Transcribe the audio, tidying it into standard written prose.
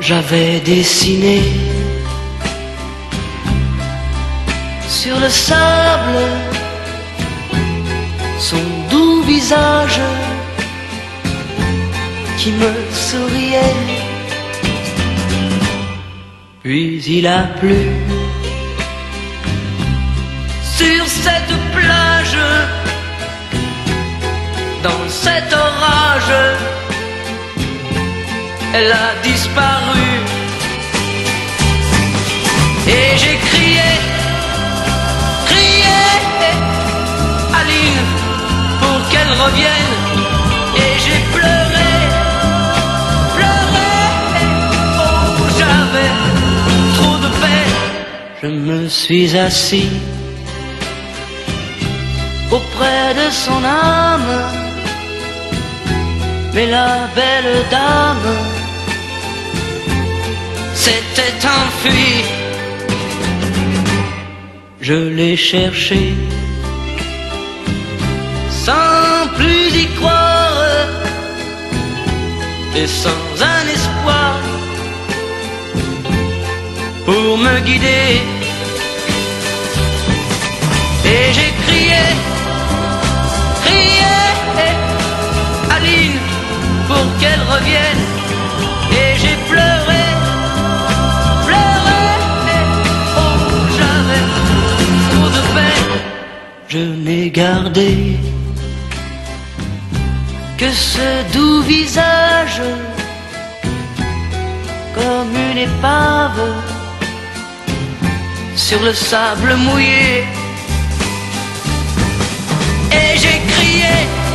j'avais dessiné sur le sable son doux visage qui me souriait. Puis il a plu sur cette plage, dans cet orage, elle a disparu. Et j'ai crié, crié, Aline, pour qu'elle revienne. Et j'ai pleuré, pleuré, oh j'avais trop de peine. Je me suis assis auprès de son âme, mais la belle dame s'était enfuie. Je l'ai cherchée sans plus y croire et sans un espoir pour me guider. Et j'ai crié, crié, Aline, pour qu'elle revienne. Et j'ai pleuré, pleuré, oh j'avais trop de peine. Je n'ai gardé que ce doux visage comme une épave sur le sable mouillé. Et j'ai crié,